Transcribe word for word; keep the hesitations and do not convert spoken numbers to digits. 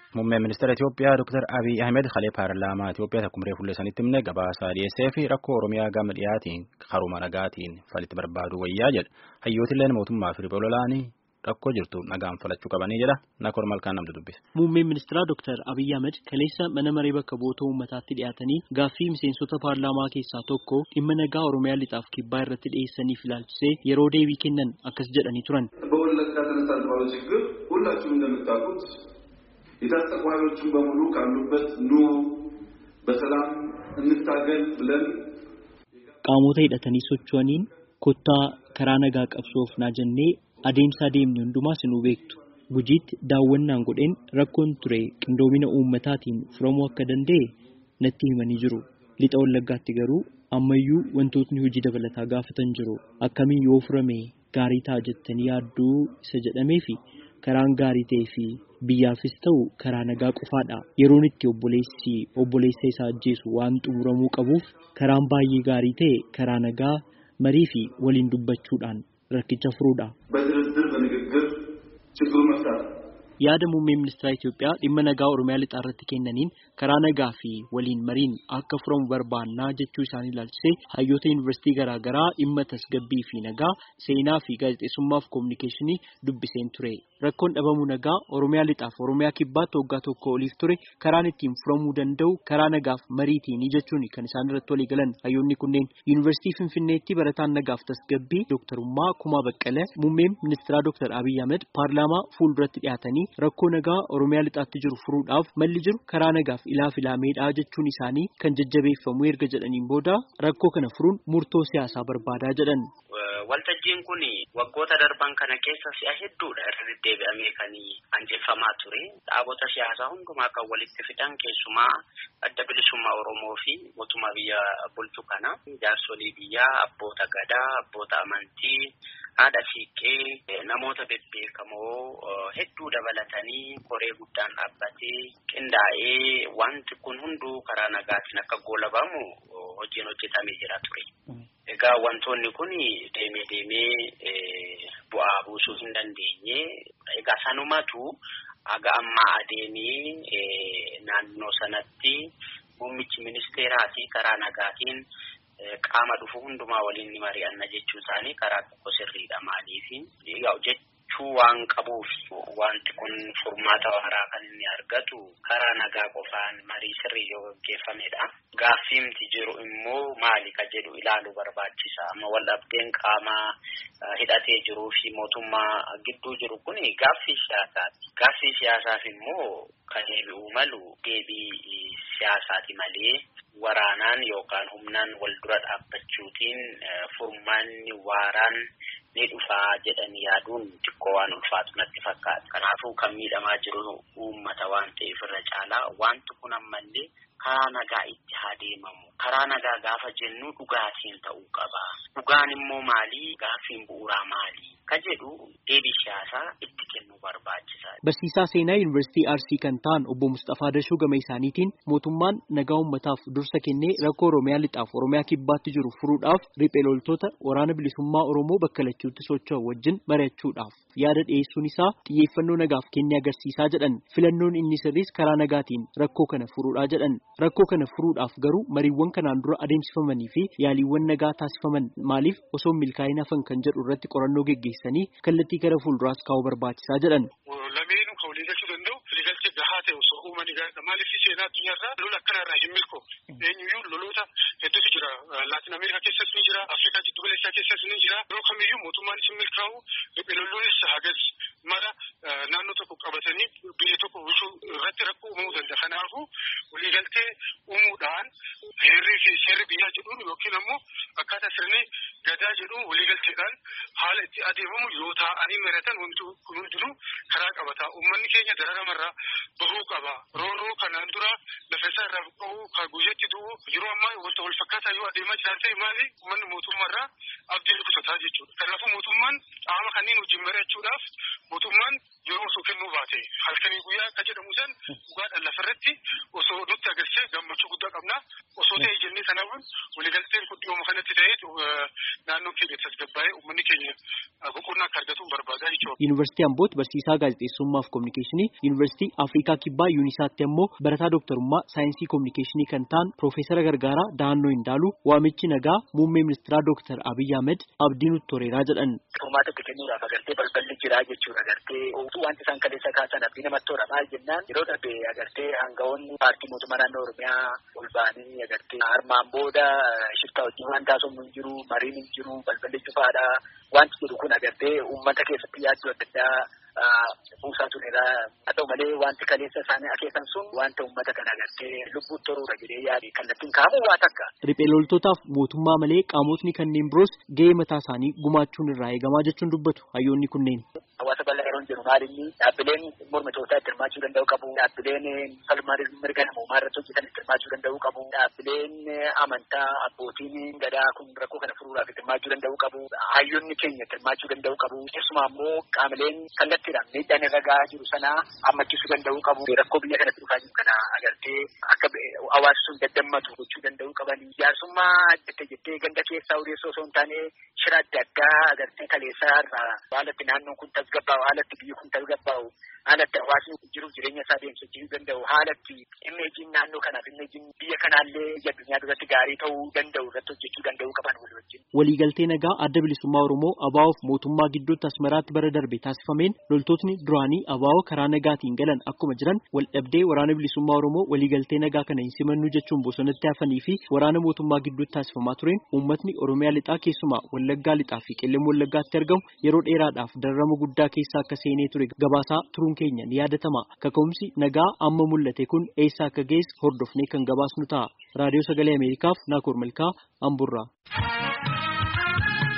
Muummeen ministeera Itoophiyaa Dr. Abiy Ahmed Khalee Paarlaamaa Itoophiyaa takkumree fuullee sanitti himne gabaasaa dhiyeessee fi rakkoo Oromiyaa gama dhiyaatiin haruma nagaatiin falitti barbaadu wayyaa jedha. Hayyootilleen mootummaa fi riboololaanii rakkoo jirtu nagaan falachuu qabanii jedha. Nakoor Malkaan namtu dubbisa. Muummeen ministeera Dr. Abiy Ahmed kaleessa mana maree bakka bu'oota uummataatti dhiyaatanii gaaffii miseensota paarlaamaa keessaa tokko dhimma nagaa Oromiyaa lixaaf kibbaa irratti dhiyeessaniif ilaalchisee yeroo deebii kennan akkas jedhanii turan. የታጠቁ ኃይሎችን በሙሉ ካሉበት ኑ በሰላም እንታገል ብለን qaamota hidhatanii socho'aniin kottaa karaa nagaa qabsoofnaa jennee adeemsa deemni hundumaa sinuu beektu. Gujiitti daawwannaan godheen rakkoon ture qindoomina uummataatiin furamuu akka danda'e natti himanii jiru. Lixa Wallaggaatti garuu ammayyuu wantootni hojii dabalataa gaafatan jiru. Akkamiin yoo furame gaarii ta'a jettanii yaadduu isa jedhamee fi karaan gaarii ta'ee fi biyyaafis ta'u karaa nagaa qofaadha. Yeroon itti obboleessi obboleessa isaa ajjeesu waan xumuramuu qabuuf karaan baay'ee gaarii ta'e karaa nagaa marii fi waliin dubbachuudhaan rakkicha furuudha. Yaada muummee ministeera Itoophiyaa dhimma nagaa Oromiyaa lixaa irratti kennaniin karaa nagaa fi waliin mariin akka furamu barbaannaa jechuu isaanii ilaalchisee hayyoota yuunivarsiitii garaa garaa dhimma tasgabbii fi nagaa seenaa fi gaazexeessummaa fi kominikeeshinii dubbiseen ture. Rakkoon dhabamuu nagaa Oromiyaa lixaaf Oromiyaa kibbaatti waggaa tokko oliif ture karaan ittiin furamuu danda'u karaa nagaaf mariitiin jechuun kan isaan irratti walii galan hayyoonni kunneen. Yuunivarsiitii Finfinneetti barataan nagaaf tasgabbii Dooktarummaa Kumaa Baqqalee muummeen ministeera Dooktar Abiy Ahmed paarlaamaa fuulduratti dhiyaatanii rakkoo nagaa Oromiyaa lixaatti jiru furuudhaaf malli jiru karaa nagaaf ilaaf ilaameedha jechuun isaanii kan jajjabeeffamu erga jedhaniin booda rakkoo kana furuun murtoo siyaasaa barbaadaa jedhan. Waltajjiin kun waggoota darban kana keessa si'a hedduudha irra deddeebi'amee kan anjeeffamaa ture. Dhaabota siyaasaa hundumaa kan walitti fidan keessumaa adda bilisummaa Oromoo fi mootummaa biyya bulchu kana jaarsolii biyyaa, abboota gadaa, abboota amantii, haadha siiqqee, namoota bebbeekamoo hedduu dabalatanii koree guddaan dhaabbatee qindaa'ee wanti kun hunduu karaa nagaatiin akka goolabamu hojiin hojjetamee jira ture. Egaa wantoonni kun deemee deemee bu'aa buusuu hin dandeenye. Egaa sanumatu aga amma adeemee naannoo sanatti muummichi ministeeraati karaa nagaatiin qaama dhufu hundumaa waliin ni mari'anna jechuun isaanii karaa tokko sirriidha. Maaliif jechuu waan qabuuf wanti kun furmaata waaraa kan inni argatu karaa nagaa qofaan marii sirrii yoo gaggeeffamedha. Gaaffiimti jiru immoo maali ka jedhu ilaaluu barbaachisa. Amma waldhabdeen qaamaa hidhatee jiruu fi mootummaa gidduu jiru kun gaaffii siyaasaati. Gaaffii siyaasaaf immoo kan deebi'uu malu deebii siyaasaati malee waraanaan yookaan humnaan wal dura dhaabbachuutiin furmaanni waaraan ni dhufaa jedhanii yaaduun xiqqoo waan ulfaatu natti fakkaata. Kanaafuu kan miidhamaa jiru uummata waan ta'eef irra caalaa wanti kun ammallee karaa nagaa itti haa deemamu. Karaa nagaa gaafa jennu dhugaatiin ta'uu qaba. Dhugaan immoo maali? Gaaffiin bu'uuraa maali? Ka jedhu deebii siyaasaa itti kennuu barbaachisa. Barsiisaa seenaa Yuunivarsiitii Arsii kan ta'an obbo Mustafaa Dashuu gama isaaniitiin mootummaan nagaa uummataaf dursa kennee rakkoo Oromiyaa lixaaf Oromiyaa kibbaatti jiru furuudhaaf riphee loltoota waraana bilisummaa Oromoo bakka lachuutti socho'u wajjin mari'achuudhaaf yaada dhiyeessuun isaa xiyyeeffannoo nagaaf kennee agarsiisaa jedhan. Filannoon inni sirriis karaa nagaatiin rakkoo kana furuudhaa jedhan. Rakkoo kana furuudhaaf garuu mariiwwan kanaan dura adeemsifamanii fi yaaliiwwan nagaa taasifaman maaliif osoo milkaa'ina hafan kan jedhu irratti qorannoo geggeessanii kallattii gara fuulduraas kaa'uu barbaachisaa jedhan. Lameenuu kan walii galchuu danda'u waliigaltee gahaa ta'e osoo uumanii gaariidha. Maaliif seenaa addunyaarraa lola akkanarraa hin milkoo. Eenyuyyuu loloota hedduutu jira. Laatin Ameerikaa keessas ni jira. Afrikaa jiddu galeessaa keessas ni jira. Yeroo kamiyyuu mootummaanis hin milkaa'u. Lolloonnis hagas mara naannoo tokko qabatanii biyya tokko bulchuu irratti rakkoo uumamuu danda'a. Kanaafuu waliigaltee uumuudhaan heerrii fi seerri biyyaa jedhuun yookiin ammoo akkaataa sirni gadaa jedhuun waliigalteedhaan haala itti adeemamu yoo taa'anii mari'atan wanti kun hundinuu karaa qabata. Uummanni keenya dararamarraa bahuu qaba. Roorroo kanaan dura lafa isaa irraa buqqa'uu kan guyyaatti du'u yeroo ammaa wanta wal fakkaataa yoo adeemaa jiran ta'e maali uummanni mootummaarraa abdii kutataa jechuudha. Kanaafuu mootummaan qaama kanneen wajjin mari'achuudhaaf mootummaan yeroo osoo kennuu baate halkanii guyyaa akka jedhamu san dhugaadhaan lafarratti osoo nutti agarsiise gammachuu guddaa qabna. Osoo ta'e jennee kanaafuu waliigalteen kun dhiyoo kanatti ta'ee naannoo keenya tasgabbaa'ee uummanni keenya boqonnaa akka argatu barbaadaa jechuudha. Yuunivarsiitii Ambooti barsiisaa gaazexeessummaa fi kominikeeshinii, Yuunivarsiitii Afrikaa Kibbaa Yuunisaatti ammoo barataa dooktarummaa saayinsii kominikeeshinii kan ta'an Piroofeesara Gargaaraa Daannoo Hindaaluu waamichi nagaa muummee ministeeraa Dooktar Abiyyi Ahmed abdii nutti toreeraa jedhan. Furmaata itti kennuudhaaf agartee balballi jiraa jechuudha. Agartee wanti isaan kaleessa kaasan abdii namatti tola. Maal jennaan yeroo darbe agartee hangafoonni paartii mootummaa naannoo Oromiyaa ol ba'anii agartee armaan booda shiftaa wajjin waan taasifamu hin jiru, mariin hin jiru, balballi cufaadha. Wanti jedhu kun agartee uummata keessatti yaaddoo adda addaa buusaa tureera. Haa ta'u malee wanti kaleessa isaanii akeekan sun wanta uummata kana agartee lubbuutti toruudha jedhee yaade kallattiin kaamu waa takka. Riphee loltootaaf mootummaa malee qaamotni kanneen biroos gahee mataa isaanii gumaachuun irraa eegamaa jechuun dubbatu hayyoonni kunneen. Hawaasa bal'aa yeroo jiru maalinni dhaabbileen mormitootaa itti hirmaachuu danda'u qabu. Dhaabbileen falmaa mirga namoomaa irratti hojjetan itti hirmaachuu danda'u qabu. Dhaabbileen amantaa abbootiin gadaa kun rakkoo kana furuudhaaf itti hirmaachuu danda'u qabu. Hayyoonni keenya itti hirmaachuu danda'u qabu. Keessumaa immoo qaamoleen kallattiidhaan miidhaan irra gahaa jiru sana hammachiisuu danda'u qabu. Rakkoo biyya kanatti dhufaa jiru kana agartee akka hawaasni sun daddammatu gochuu danda'u qaban. Jaarsummaa jettee jettee ganda keessaa odeessoo osoo hin taane shira adda addaa agartee kaleessaa irraa haalatti naannoon kun tasgabbaa'u, haalatti biyyi kun tasgabbaa'u, haalatti hawaasni jiruuf jireenya isaa deemsisuu danda'u, haalatti imeejiin naannoo kanaaf imeejiin biyya kanaallee biyya addunyaa duratti gaarii ta'uu danda'u irratti hojjechuu danda'u qaban wal wajjin. Waliigaltee nagaa adda bilisummaa Oromoo A B O fi mootummaa gidduutti Asmaraatti bara darbe taasifameen loltootni duraanii A B O karaa nagaatiin galan akkuma jiran wal dhabdee waraana bilisummaa Oromoo waliigaltee nagaa kana hin simannu jechuun bosonatti hafanii fi waraana mootummaa gidduutti taasifamaa tureen uummatni Oromiyaa lixaa keessumaa Wallaggaa lixaa fi Qellem Wallaggaatti argamu yeroo dheeraadhaaf dararama guddaa keessa akka seenee ture gabaasaa turuun keenya ni yaadatama. Kaka'umsi nagaa amma mul'ate kun eessa akka geesse hordofnee kan gabaasnu ta'a. Raadiyoo Sagalee Ameerikaaf Naakoor Malkaa Amburraa.